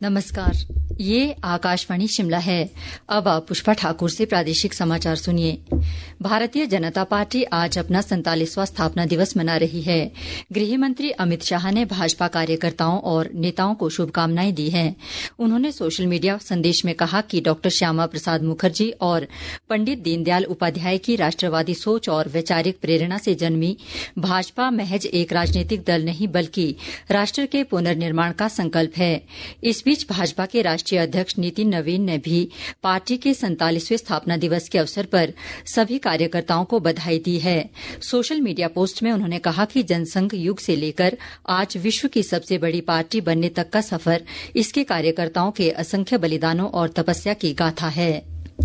नमस्कार, ये आकाशवाणी शिमला है। अब आप पुष्पा ठाकुर से प्रादेशिक समाचार सुनिए। भारतीय जनता पार्टी आज अपना 47वां स्थापना दिवस मना रही है। गृह मंत्री अमित शाह ने भाजपा कार्यकर्ताओं और नेताओं को शुभकामनाएं दी हैं। उन्होंने सोशल मीडिया संदेश में कहा कि डॉ श्यामा प्रसाद मुखर्जी और पंडित दीनदयाल उपाध्याय की राष्ट्रवादी सोच और वैचारिक प्रेरणा से जन्मी भाजपा महज एक राजनीतिक दल नहीं बल्कि राष्ट्र के पुनर्निर्माण का संकल्प है। इस बीच भाजपा के राष्ट्रीय अध्यक्ष नितिन नवीन ने भी पार्टी के 47वें स्थापना दिवस के अवसर पर सभी कार्यकर्ताओं को बधाई दी है। सोशल मीडिया पोस्ट में उन्होंने कहा कि जनसंघ युग से लेकर आज विश्व की सबसे बड़ी पार्टी बनने तक का सफर इसके कार्यकर्ताओं के असंख्य बलिदानों और तपस्या की गाथा है।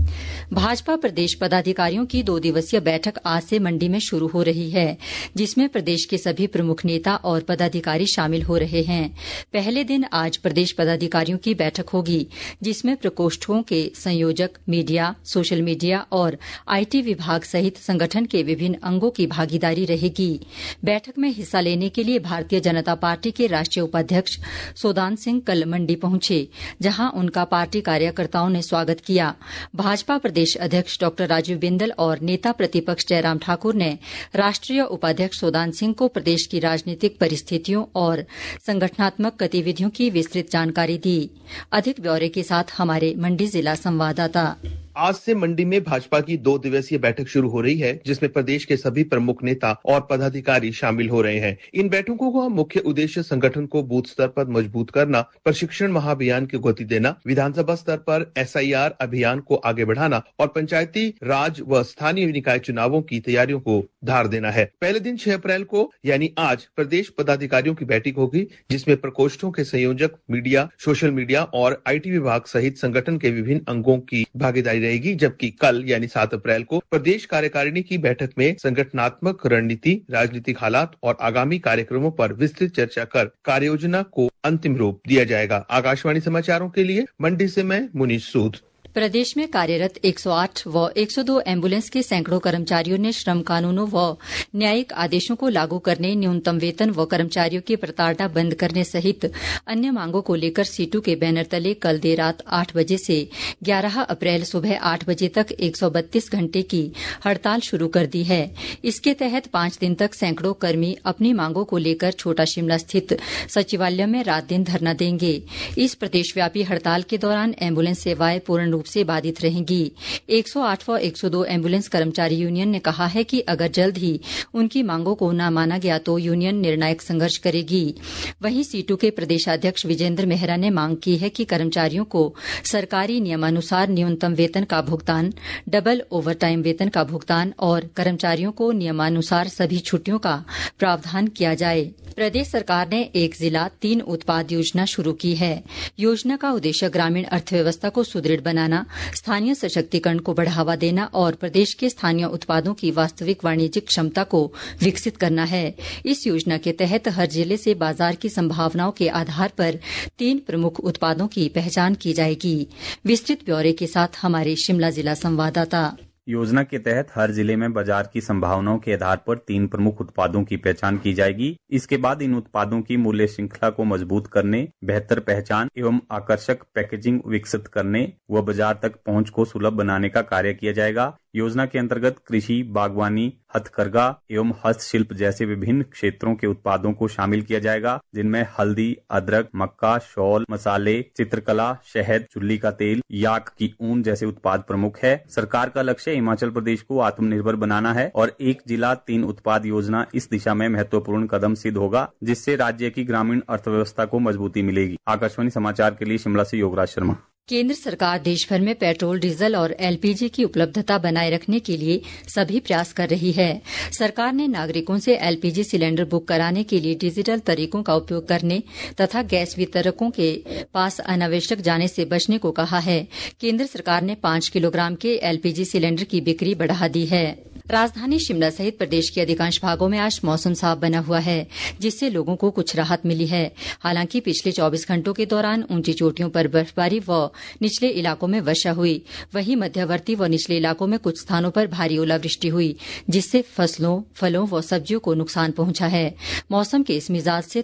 भाजपा प्रदेश पदाधिकारियों की 2 दिवसीय बैठक आज से मंडी में शुरू हो रही है, जिसमें प्रदेश के सभी प्रमुख नेता और पदाधिकारी शामिल हो रहे हैं। पहले दिन आज प्रदेश पदाधिकारियों की बैठक होगी, जिसमें प्रकोष्ठों के संयोजक, मीडिया, सोशल मीडिया और आईटी विभाग सहित संगठन के विभिन्न अंगों की भागीदारी रहेगी। बैठक में हिस्सा लेने के लिए भारतीय जनता पार्टी के राष्ट्रीय उपाध्यक्ष सोदान सिंह कल मंडी पहुंचे, जहां उनका पार्टी कार्यकर्ताओं ने स्वागत किया। भाजपा प्रदेश अध्यक्ष डॉ राजीव बिंदल और नेता प्रतिपक्ष जयराम ठाकुर ने राष्ट्रीय उपाध्यक्ष सोदान सिंह को प्रदेश की राजनीतिक परिस्थितियों और संगठनात्मक गतिविधियों की विस्तृत जानकारी दी। अधिक ब्यौरे के साथ हमारे मंडी जिला संवाददाता। आज से मंडी में भाजपा की 2 दिवसीय बैठक शुरू हो रही है, जिसमें प्रदेश के सभी प्रमुख नेता और पदाधिकारी शामिल हो रहे हैं। इन बैठकों का मुख्य उद्देश्य संगठन को बूथ स्तर पर मजबूत करना, प्रशिक्षण महाअभियान की गति देना, विधानसभा स्तर पर SIR अभियान को आगे बढ़ाना और पंचायती राज व स्थानीय निकाय चुनावों की तैयारियों को धार देना है। पहले दिन 6 अप्रैल को यानी आज प्रदेश पदाधिकारियों की बैठक होगी, जिसमें प्रकोष्ठों के संयोजक, मीडिया, सोशल मीडिया और IT विभाग सहित संगठन के विभिन्न अंगों की भागीदारी रहेगी। जबकि कल यानी 7 अप्रैल को प्रदेश कार्यकारिणी की बैठक में संगठनात्मक रणनीति, राजनीतिक हालात और आगामी कार्यक्रमों पर विस्तृत चर्चा कर कार्ययोजना को अंतिम रूप दिया जाएगा। आकाशवाणी समाचारों के लिए मंडी से मैं मुनीश सूद। प्रदेश में कार्यरत 108 व 102 एम्बुलेंस के सैकड़ों कर्मचारियों ने श्रम कानूनों व न्यायिक आदेशों को लागू करने, न्यूनतम वेतन व कर्मचारियों की प्रताड़ना बंद करने सहित अन्य मांगों को लेकर सीटू के बैनर तले कल देर रात 8 बजे से 11 अप्रैल सुबह 8 बजे तक 132 घंटे की हड़ताल शुरू कर दी है। इसके तहत 5 दिन तक सैकड़ों कर्मी अपनी मांगों को लेकर छोटा शिमला स्थित सचिवालय में रात दिन धरना देंगे। इस प्रदेशव्यापी हड़ताल के दौरान एम्बुलेंस सेवाएं पूर्ण रूप से बाधित रहेंगी। 108 व 102 एम्बुलेंस कर्मचारी यूनियन ने कहा है कि अगर जल्द ही उनकी मांगों को न माना गया तो यूनियन निर्णायक संघर्ष करेगी। वहीं सीटू के प्रदेशाध्यक्ष विजेंद्र मेहरा ने मांग की है कि कर्मचारियों को सरकारी नियमानुसार न्यूनतम वेतन का भुगतान, डबल ओवरटाइम वेतन का भुगतान और कर्मचारियों को नियमानुसार सभी छुट्टियों का प्रावधान किया जाए। प्रदेश सरकार ने 1 जिला 3 उत्पाद योजना शुरू की है। योजना का उद्देश्य ग्रामीण अर्थव्यवस्था को सुदृढ़ बनाना, स्थानीय सशक्तिकरण को बढ़ावा देना और प्रदेश के स्थानीय उत्पादों की वास्तविक वाणिज्यिक क्षमता को विकसित करना है। इस योजना के तहत हर जिले से बाजार की संभावनाओं के आधार पर 3 प्रमुख उत्पादों की पहचान की जाएगी। विस्तृत ब्यौरे के साथ हमारे शिमला जिला संवाददाता। योजना के तहत हर जिले में बाजार की संभावनाओं के आधार पर 3 प्रमुख उत्पादों की पहचान की जाएगी। इसके बाद इन उत्पादों की मूल्य श्रृंखला को मजबूत करने, बेहतर पहचान एवं आकर्षक पैकेजिंग विकसित करने व बाजार तक पहुंच को सुलभ बनाने का कार्य किया जाएगा। योजना के अंतर्गत कृषि, बागवानी, हथकरघा एवं हस्तशिल्प जैसे विभिन्न क्षेत्रों के उत्पादों को शामिल किया जाएगा, जिनमें हल्दी, अदरक, मक्का, शॉल, मसाले, चित्रकला, शहद, चुल्ली का तेल, याक की ऊन जैसे उत्पाद प्रमुख है। सरकार का लक्ष्य हिमाचल प्रदेश को आत्मनिर्भर बनाना है और 1 जिला 3 उत्पाद योजना इस दिशा में महत्वपूर्ण कदम सिद्ध होगा, जिससे राज्य की ग्रामीण अर्थव्यवस्था को मजबूती मिलेगी। आकाशवाणी समाचार के लिए शिमला से योगराज शर्मा। केंद्र सरकार देश भर में पेट्रोल, डीजल और LPG की उपलब्धता बनाए रखने के लिए सभी प्रयास कर रही है। सरकार ने नागरिकों से LPG सिलेंडर बुक कराने के लिए डिजिटल तरीकों का उपयोग करने तथा गैस वितरकों के पास अनावश्यक जाने से बचने को कहा है। केंद्र सरकार ने 5 किलोग्राम के LPG सिलेंडर की बिक्री बढ़ा दी है। राजधानी शिमला सहित प्रदेश के अधिकांश भागों में आज मौसम साफ बना हुआ है, जिससे लोगों को कुछ राहत मिली है। हालांकि पिछले 24 घंटों के दौरान ऊंची चोटियों पर बर्फबारी व निचले इलाकों में वर्षा हुई। वहीं मध्यवर्ती व निचले इलाकों में कुछ स्थानों पर भारी ओलावृष्टि हुई, जिससे फसलों, फलों व सब्जियों को नुकसान पहुंचा है। मौसम के इस मिजाज से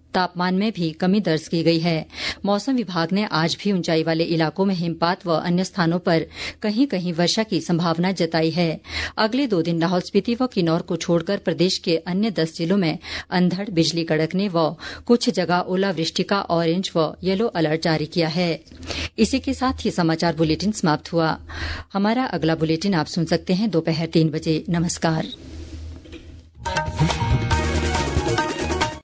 तापमान में भी कमी दर्ज की गई है। मौसम विभाग ने आज भी ऊंचाई वाले इलाकों में हिमपात व अन्य स्थानों पर कहीं कहीं वर्षा की संभावना जताई है। अगले 2 दिन लाहौल स्पीति व किन्नौर को छोड़कर प्रदेश के अन्य 10 जिलों में अंधड़, बिजली कड़कने व कुछ जगह ओलावृष्टि का ऑरेंज व येलो अलर्ट जारी किया है। इसी के साथ ही समाचार बुलेटिन समाप्त हुआ। हमारा अगला बुलेटिन आप सुन सकते हैं दोपहर 3 बजे। नमस्कार।